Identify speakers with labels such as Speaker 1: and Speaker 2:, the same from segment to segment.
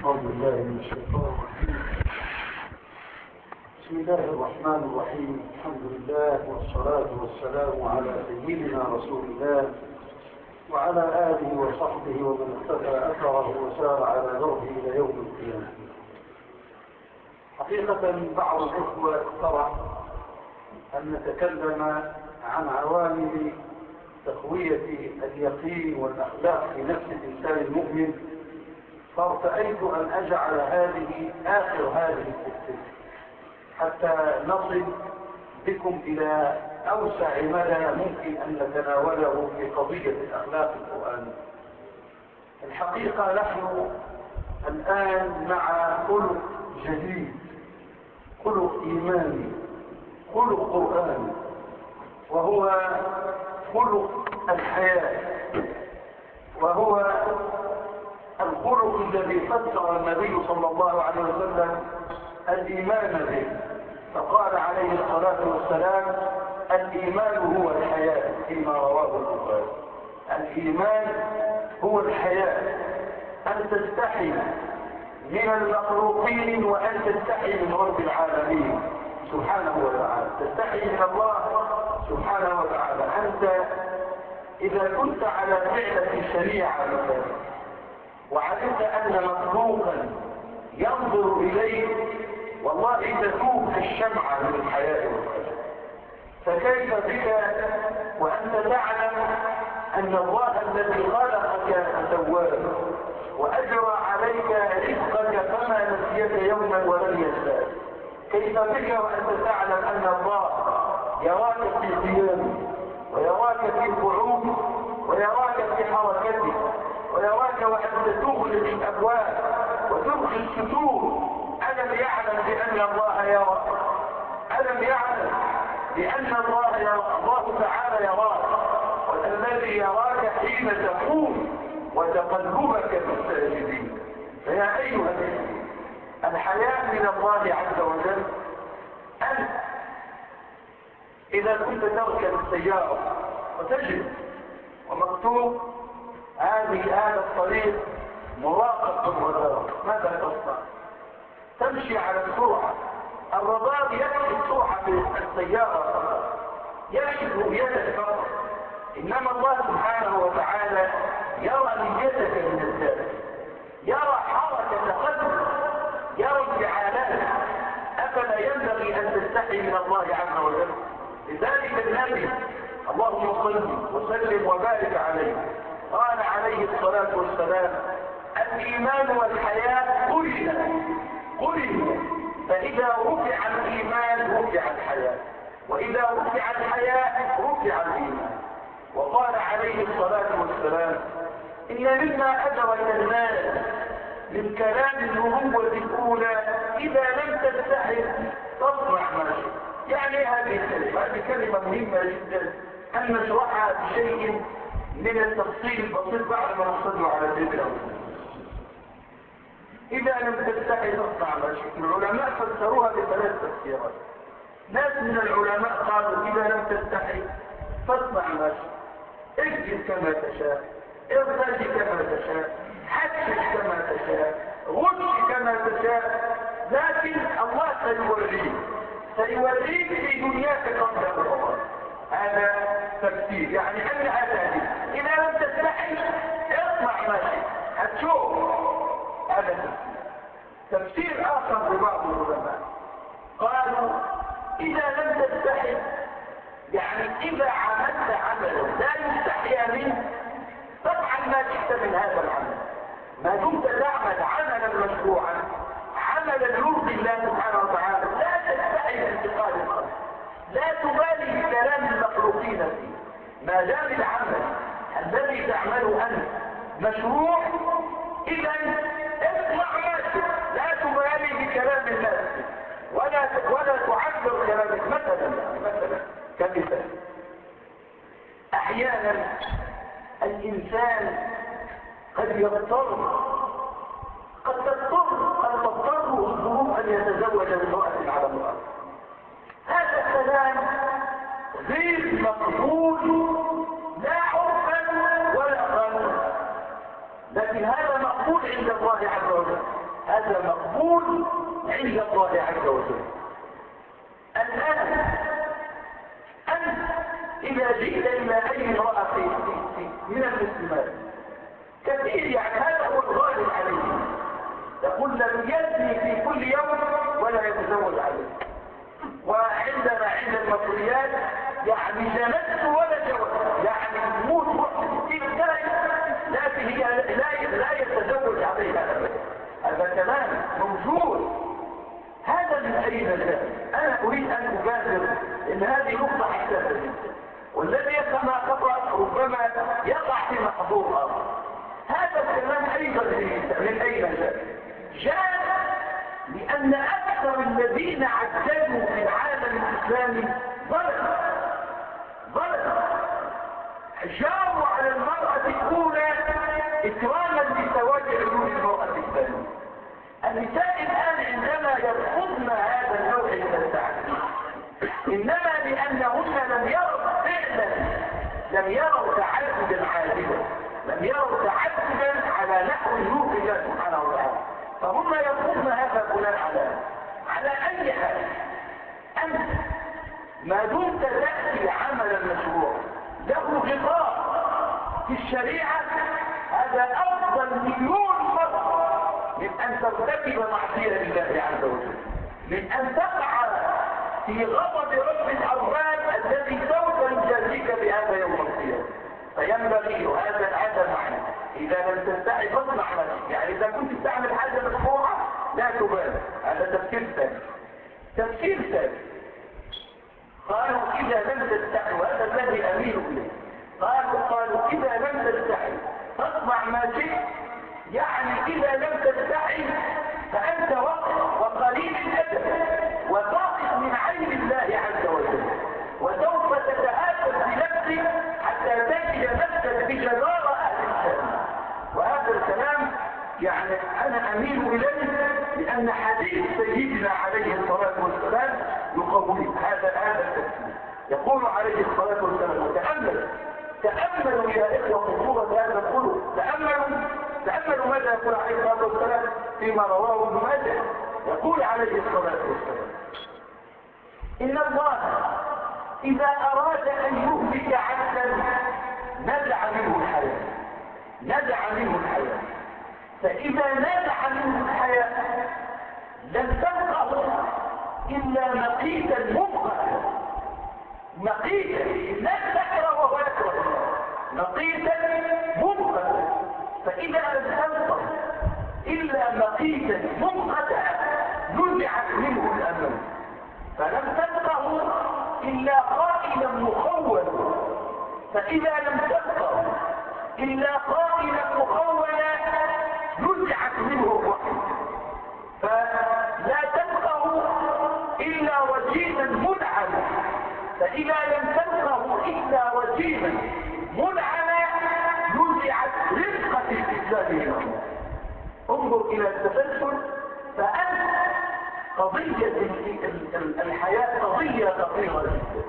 Speaker 1: أعوذ بالله من الشيطان الرجيم. بسم الله الرحمن الرحيم. الحمد لله والصلاة والسلام على سيدنا رسول الله وعلى آله وصحبه ومن اقتفى أثره وسار على دربه إلى يوم القيامة. حقيقة بعض الإخوة اقترح أن نتكلم عن عوامل تقوية اليقين والأخلاق في نفس الإنسان المؤمن، فارتأيت أن أجعل هذه آخر هذه السلسلة حتى نصل بكم إلى أوسع مدى ممكن أن نتناوله في قضية الأخلاق القرآنية. الحقيقة نحن الآن مع خلق جديد، خلق إيماني، خلق قرآني، وهو خلق الحياة، وهو الخلق الذي فسر النبي صلى الله عليه وسلم الإيمان به، فقال عليه الصلاة والسلام: الإيمان هو الحياة، فيما رواه البخاري. الإيمان هو الحياة، أن تستحي من المخلوقين وأن تستحي من رب العالمين سبحانه وتعالى، تستحي من الله سبحانه وتعالى. أنت إذا كنت على فعلة شريعة وعلمت أن مخلوقا ينظر إليك، والله تذوب كالشمعة من الحياة والخشية، فكيف بك وأنت تعلم أن الله الذي خلقك تواب وأجرى عليك رزقك فما نسيك يوما ولم ينساك؟ كيف بك وأنت تعلم أن الله يراك في قيامك ويراك في قعودك ويراك في حركتك ويراك وأنت تغلق الأبواب وتلقي الستور؟ ألم يعلم بأن الله يرى؟ ألم يعلم بأن الله يرى؟ الله تعالى يراك، والذي يراك حين تقوم وتقلبك في الساجدين. فيا أيها الإخوة، الحياة من الله عز وجل أنت إذا كنت تركب السيارة وتجد ومكتوب هذا الطريق مراقب بالرادار، ماذا تصنع؟ تمشي على السرعة. الرادار يكشف سرعة السيارة فقط، يكشف رؤيتك فقط، إنما الله سبحانه وتعالى يرى نيتك من الذات، يرى حركة قلبك، يرى انفعالاتك. أفلا ينبغي أن تستحي من الله عز وجل؟ لذلك النبي اللهم صل وسلم وبارك عليه قال عليه الصلاة والسلام: الإيمان والحياة قرنا، فإذا رفع الإيمان رفع الحياة، وإذا رفع الحياة رفع الإيمان. وقال عليه الصلاة والسلام: إن مما أدرك الناس من كلام النبوة الأولى إذا لم تستحي تصنع ما شئت. يعني هذه كلمة مهمة جدا أن نشرحها بشيء من التفصيل البسيط بعد ما نصلي على سيدنا محمد. إذا لم تستحي تصنع ما شئت. العلماء فسروها بثلاث تفسيرات. ناس من العلماء قالوا: إذا لم تستحي فاصنع ما شئت، اكذب كما تشاء، ارتجي كما تشاء، حدث كما تشاء، غش كما تشاء، لكن الله سيوريك في دنياك قبل الأخرى. هذا تفسير، يعني أنها تهديد. إذا لم تستحي اصنع ما شئت هتشوف. هذا تفسير آخر لبعض العلماء قالوا: إذا لم تستحي يعني إذا عملت عملا لا يستحي منه فافعل ما شئت من هذا العمل. ما دمت تعمل عملا مشروعا، عملا يرضي الله سبحانه وتعالى، لا تستحي من انتقاد الخلق، لا تبالي بكلام المخلوقين فيه. ما دام العمل الذي تعمله أنت مشروع، إذا اسمع ما شئت، لا تبالي بكلام الناس ولا تعبر كلامك. مثلا كمثال، أحيانا الإنسان قد تضطر الظروف أن يتزوج بامرأة على امرأة. هذا الكلام غير مقبول لا عرفا ولا قانونا، لكن هذا مقبول عند الله عز وجل. هذا مقبول عند الله عز وجل. الآن أنت إذا جئت إلى أي امرأة من المسلمات كثير، يعني هذا هو الغالب عليه، يقول لم يزني في كل يوم ولا يتزوج عليه. وعندنا عند المصريات يعني جنت ولا جوز، يعني تموت روح 60 سنة لكن هي لا يتزوج عليها أبدا. هذا كلام موجود. هذا من أين جاء؟ أنا أريد أن أبادر إن هذه نقطة حساسة جدا، والذي يسمع خطأ ربما يقع في محظور آخر. هذا الكلام أيضا من أين جاء؟ جاء لأن أكثر الذين عدلوا في العالم الإسلامي ظلموا جاروا على المرأة الأولى إكراما لزواج عيون المرأة الثانية. النساء الآن عندما يرفضن هذا النوع من التعديل إنما لأنهن لم يروا تعددا عادلا، لم يروا تعددا على نحو نور الله سبحانه وتعالى، فهم يرفضن هذا بناء على أي حال. أنت ما دمت تأتي عملا مشروعا له غطاء في الشريعة، هذا أفضل مليون مرة من أن ترتكب معصية لله عز وجل، من أن تقع في غضب رب الأرباب الذي سوف يجازيك بهذا يوم القيامة. فينبغي هذا المعنى. إذا لم تستعي فاصنع نفسك، يعني إذا كنت تعمل حاجة مشروعة لا تبالي. هذا تفسير ثاني. قالوا إذا لم تستحي، وهذا الذي أميل إليه، قالوا إذا لم تستحي فاصنع ما شئت، يعني إذا لم تستحي فأنت وقليل الأدب وساقط من عين الله عز وجل، وسوف تتآكل بنفسك حتى تجد نفسك بجدارة أهل الجنة. وهذا الكلام يعني أنا أميل إليه لأن حديث سيدنا عليه الصلاة والسلام يقوم هذا التفسير. يقول عليه الصلاة والسلام: تأملوا يا إخوة خطورة هذا الخلق. تأملوا ماذا يقول عليه الصلاة والسلام فيما رواه ابن ماجه. يقول عليه الصلاة والسلام: إن الله إذا أراد أن يهلك عبدا نزع منه الحياة، فإذا نزع منه الحياة لم تبقه إلا مقيتا مبقتا. الناس تكره وهو يكره، مقيتا مبقتا. فإذا لم تبقه إلا مقيتا مبقتا نزعت منه الأمل، فلم تبقه إلا قائلا مخولا، فإذا لم تبقه إلا قائلا مخولا نزعت منه الرحم، فلا تبقه إلا رجيما منعما، فإذا لم تبقه إلا رجيما منعما نزعت رفقة الإسلام منه. انظر إلى التسلسل. فأنت قضية الحياة قضية خطيرة جدا.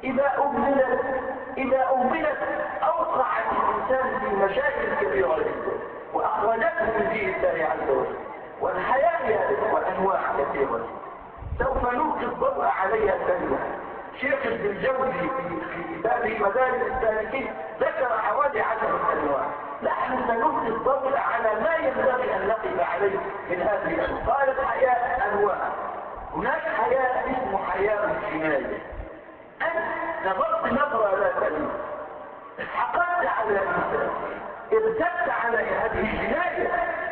Speaker 1: إذا أهملت أوقعت الإنسان في مشاكل كبيرة جدا وأخرجته من دين الله عز وجل. والحياة يا إخوة أنواع كثيرة سوف نلقي الضوء عليها ثانية. شيخ ابن الجوزي في كتابه مدارج السالكين ذكر حوالي 10 أنواع. نحن سنلقي الضوء على ما ينبغي أن نقف عليه من هذه الأنواع. قال الحياة أنواع. هناك حياة اسمه حياة الجناية. أنت نظرت نظرة لا تليق، حقدت على الإنسان، ارتدت على هذه الجناية.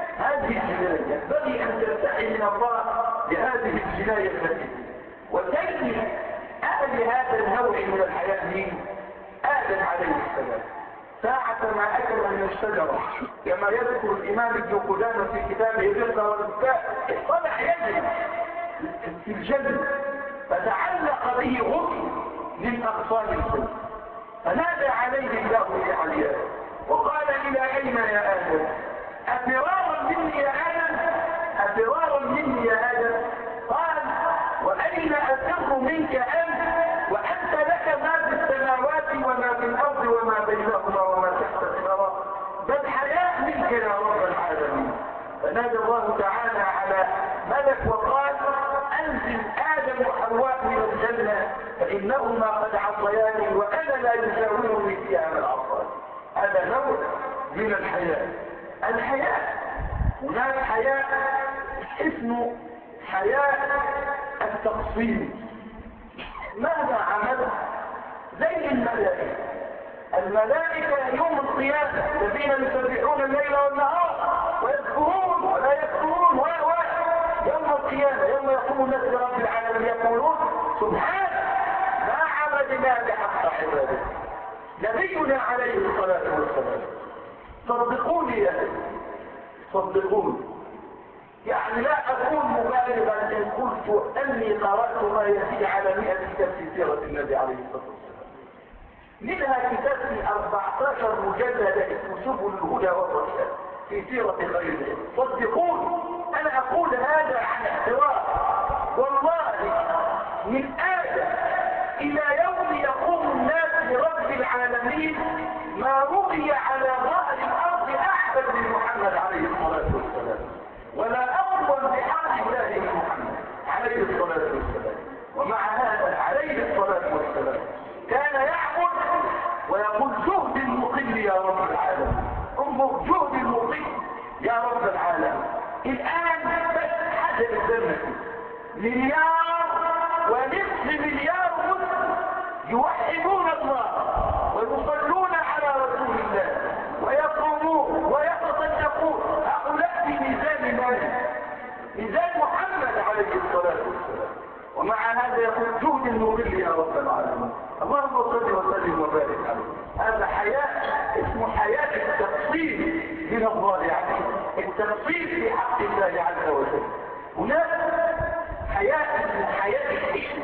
Speaker 1: ينبغي أن تستحي من الله لهذه الجناية التي وتجني أهل هذا النوع من الحياة مين؟ آدم عليه السلام. ساعة ما أكل من الشجرة كما يذكر الإمام ابن قدامة في كتابه الرقة والبكاء، طلع يجري في الجنة فتعلق به غصن من أغصان الجنة، فنادى عليه الله لعليا وقال: إلى أين يا آدم؟ أفرارا مني يا آدم؟ قال: وأين أفر منك أنت وأنت لك ما في السماوات وما في الأرض وما بينهما وما تحت الثرى؟ بل حياء منك يا رب العالمين. فنادى الله تعالى على ملك وقال أنزل آدم وحواء من الجنة فإنهما قد عصياني وأنا لا يجاورني فيها من عصاني. هذا نوع من الحياء. هناك حياء اسمه حياء التقصير. ماذا عمل؟ زي الملائكة يوم القيامة الذين يسبحون الليل والنهار ويذكرون ولا يذكرون يوم القيامة يوم يقوم الناس برب العالمين يقولون سبحانه ما عبدناك حق عبادك. نبينا عليه الصلاة والسلام صدقوني يعني لا أكون مبالغا إن قلت أني قرأت ما يزيد على 100 كتاب في سيرة النبي عليه الصلاة والسلام. منها كتاب في 14 مجلد اسمه سبل الهدى والرشاد في سيرة خير العباد. صدقوني أنا أقول هذا عن احترام، والله من آدم إلى يوم يقوم الناس لرب العالمين ما رؤي على ظهر الأرض أحد من محمد عليه الصلاة والسلام، ولا أقوى بحق الله من محمد عليه الصلاة والسلام. ومع هذا عليه الصلاة والسلام كان يعبد ويقول جهد المقل يا رب العالمين. انظر جهد المقل يا رب العالمين. الآن بس حاجة الجنة 1.5 مليار مسلم يوحدون الله ويصلون على رسول الله ويصومون ويتصدقون. هؤلاء في ميزان من؟ ميزان محمد عليه الصلاة والسلام. ومع هذا يقول جهد المقل يا رب العالمين. اللهم صل وسلم وبارك عليه. هذا حياء اسمه حياء التقصير من الله عليه، التقصير في حق الله عز وجل. هناك حياء اسمه حياء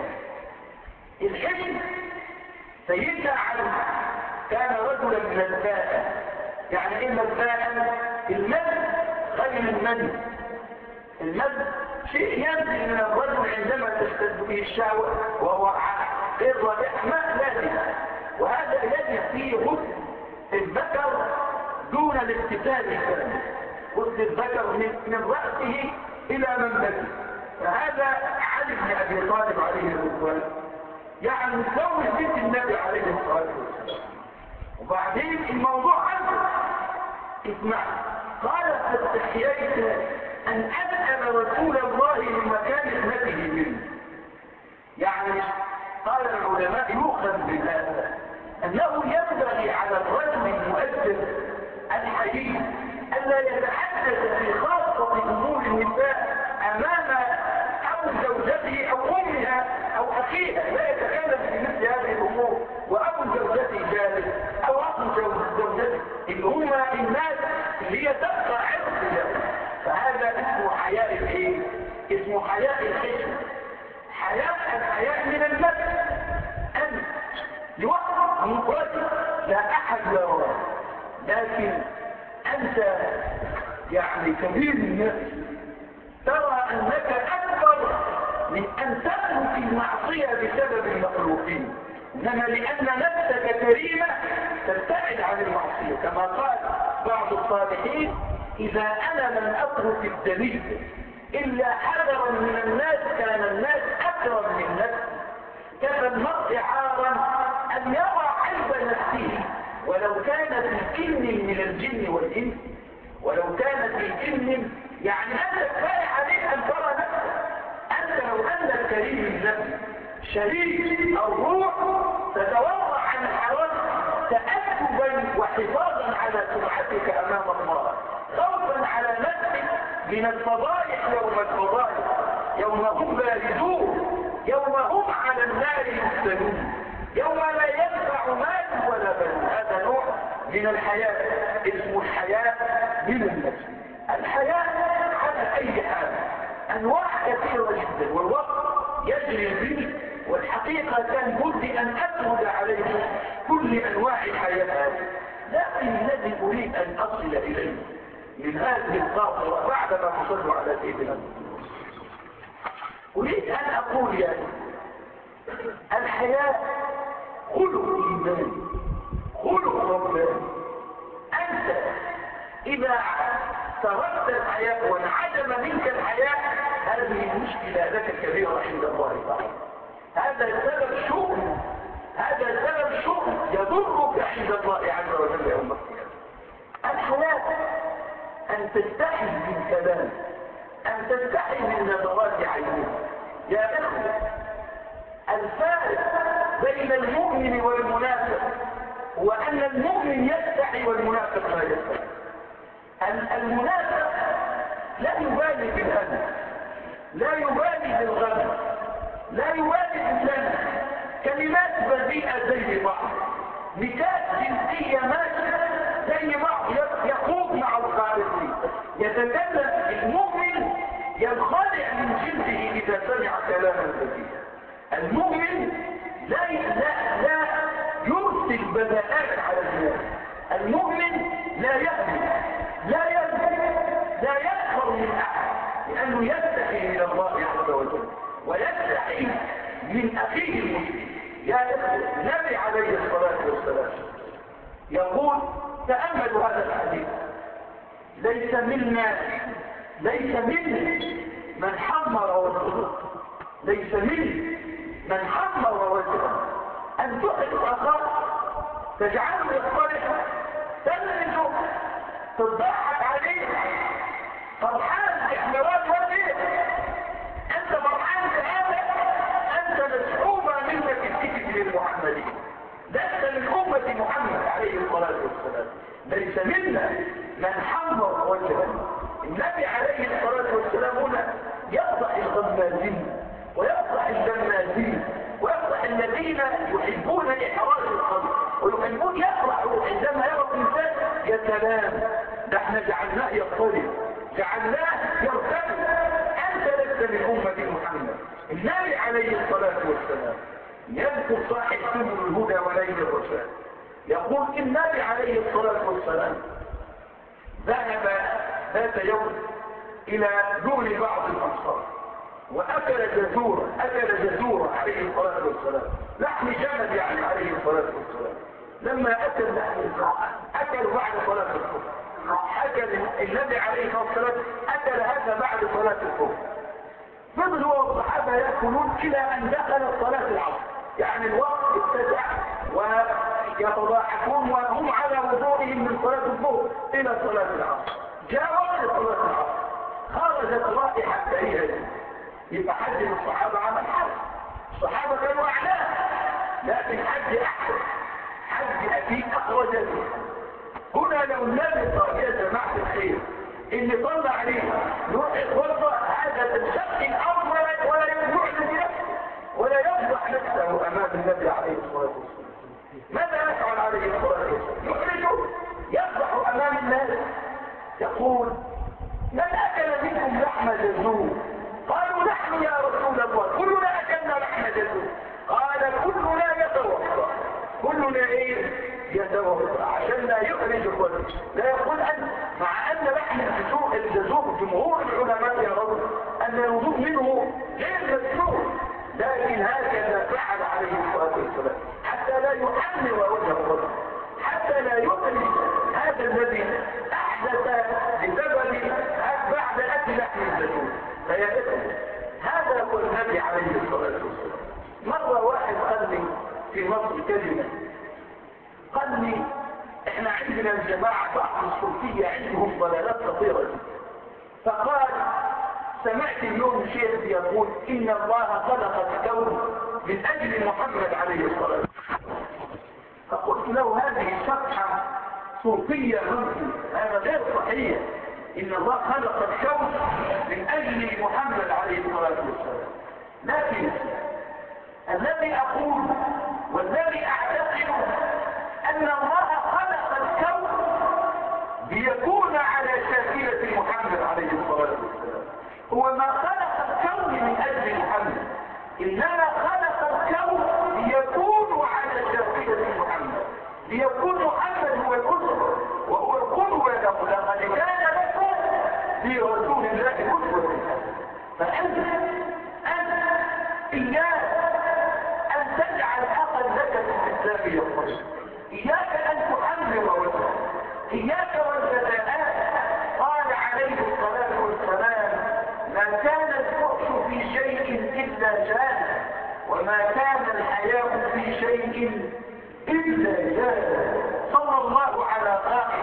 Speaker 1: الحشم. سيدنا علي كان رجلا مذاء. يعني ايه مذاء؟ المد غير المد. المد شيء ينزل من الرجل عندما تشتد به الشهوة وهو غير رائع ماء لازم، وهذا يجب فيه غسل الذكر دون الاغتسال الكامل. غسل الذكر من رأسه إلى منبته. فهذا علي بن أبي طالب عليه الرضوان يعني متزوج بنت النبي عليه الصلاة والسلام. وبعدين الموضوع عنده اسمع، قال فاستحييت أن أسأل رسول الله لمكان ابنته منه. يعني قال العلماء يؤخذ بهذا أنه ينبغي على الرجل المؤدب الحديث ألا يتحدث في خاصة أمور النساء أمام أو زوجته أو أمها أو أخيها. لا يتكلم في مثل هذه الأمور وأبو زوجته جالس أو أخو زوجته اللي هم الناس اللي هي تبقى عرض له. فهذا اسمه حياء الايه؟ اسمه حياء الحشم. الحياء من النفس أن يوقف مفرد لا أحد يراه، لكن أنت يعني كبير النفس ترى أنك أكبر من أن تترك المعصية بسبب المخلوقين، إنما لأن نفسك كريمة تبتعد عن المعصية. كما قال بعض الصالحين إذا أنا لم أترك الدليل إلا حذرا من الناس كان الناس أكرم من نفسي. كفى المرء عارا أن يرى عيب نفسه ولو كان في جن من الجن والإنس. ولو كان في جن يعني أنت كفاية عليك أن ترى نفسك. أنت لو أن الكريم النفس شريك الروح تتورع عن الحرام تأدبا وحفاظا على سمعتك أمام الله، خوفا على نفسك من الفضائح يوم الفضائح، يوم هم باردون، يوم هم على النار يفتنون، يوم لا ينفع مال ولا بنون. هذا نوع من الحياة اسمه الحياة من النفس. الحياة على أي حال أنواع كثيرة جدا والوقت يجري به، والحقيقة كان بدي أن أسرد عليكم كل أنواع الحياة، لكن الذي أريد أن أصل إليه من هذه القاطرة بعدما تصلوا على سيدنا أريد أن أقول يعني الحياة خلق إيمان، خلق رباني. أنت إذا تركت الحياء وانعدم منك الحياء، هذه مشكلة لك كبيرة عند الله تعالى. هذا سبب شؤم، هذا سبب شؤم يضرك عند الله عز وجل يوم القيامة. الحياة أن تستحي من كلام، أن تستحي من نظرات عينه. يا إخوة، الفارق بين المؤمن والمنافق هو أن المؤمن يستحي والمنافق لا يستحي. المنافق لا يبالي بالهم، لا يبالي بالغم، لا يبالي بالذنب، كلمات بذيئة زي بعض، نكات جنسية ماشية زي بعض، يخوض مع الخارجين، يتكلم. المؤمن ينخدع من جنسه إذا سمع كلاما بذيئا. المؤمن لا يرسل بذاءات على المؤمن. المؤمن لا يأذي، لا يسخر من أحد، لأنه يستحي من الله عز وجل ويستحي من أخيه المسلم. يا إخوة، النبي عليه الصلاة والسلام يقول، تأملوا هذا الحديث: ليس منا من حمر وجهه، ليس من حمر وجهه، أن تحرق أخاك، تجعله يصطلح، تلمسه، تضحك عليه، فرحان باحمرار وجهه، أنت فرحان بهذا، أنت مسحوبة منك الكتب للمحمدين، لست من أمة محمد عليه الصلاة والسلام. ليس منا من حمر وجهه. النبي عليه الصلاة والسلام هنا يفضح الغمازين ويفضح اللمازين ويفضح الذين يحبون إحراج القلب ويحبون يفرحوا عندما يرى الإنسان. يا سلام، ده احنا جعلناه يضطرب، جعلناه يرتد. أنت لست من أمة محمد. النبي عليه الصلاة والسلام يذكر صاحب سبل الهدى وليل الرشاد، يقول النبي عليه الصلاة والسلام ذهب ذات يوم إلى دور بعض الأنصار وأكل جزورة عليه الصلاة والسلام، لحم جمل يعني عليه الصلاة والسلام. لما أكل لحم أكل بعد صلاة الظهر، أكل النبي عليه الصلاة والسلام أكل هذا بعد صلاة الظهر. فضل هو والصحابة يأكلون إلى أن دخلت صلاة العصر، يعني الوقت اتسع ويتضاحكون وهم على وضوئهم من صلاة الظهر إلى صلاة العصر. جاء وقت صلاة العصر، خرجت رائحة كريهة، يبقى حد من الصحابة عمل حج. الصحابة كانوا أعلام، لكن حج أحسن، حج أكيد أخرج له. هنا لو النبي قال يا جماعة الخير اللي طلع عليه نروح الغرفة، هذا تنشق الأرض ولا يعلن بنفسه ولا يفضح نفسه أمام النبي عليه الصلاة والسلام. ماذا يفعل عليه الصلاة والسلام؟ يخرجه، يفضح أمام الناس، يقول من أكل منكم لحم جزور؟ قالوا نحن يا رسول الله، كلنا أكلنا لحم جزور. قال كلنا يتوضأ، كلنا ايه؟ يتوضأ، عشان لا يخرج الرجل، لا يقول أن مع أن لحم الجزور جمهور العلماء يرون أن الوضوء منه غير مسنون، لكن هكذا فعل عليه الصلاة والسلام حتى لا يحمر وجه الرجل، حتى لا يخرج هذا الذي أحدث بسبب بعد أكل لحم الجزور. فيا إخوة، هذا هو النبي عليه الصلاة والسلام. مرة واحد قال لي في مصر كلمة، قال لي احنا عندنا الجماعة بعض الصوفية عندهم ضلالات خطيرة جدا، فقال سمعت اليوم شيخ يقول إن الله خلق الكون من أجل محمد عليه الصلاة والسلام. فقلت له هذه شطحة صوفية ممكن، هذا غير صحيح. إن الله خلق الكون من أجل محمد عليه الصلاة والسلام، لكن الذي أقول والذي أعتقد أن الله خلق الكون ليكون على شاكلة محمد عليه الصلاة والسلام. هو ما خلق الكون من أجل محمد، إنما خلق الكون ليكون على شاكلة محمد، ليكون محمد هو الأسوة وهو القدوة له. لقد كان لكم في رسول الله أسوة حسنة. فأنت إياك أن تجعل أخا لك في الإسلام يقول، إياك أن تحمل وجهك، إياك والبذاءات. قال فما كان الحياء في شيء إلا جاء. صلى الله على قائد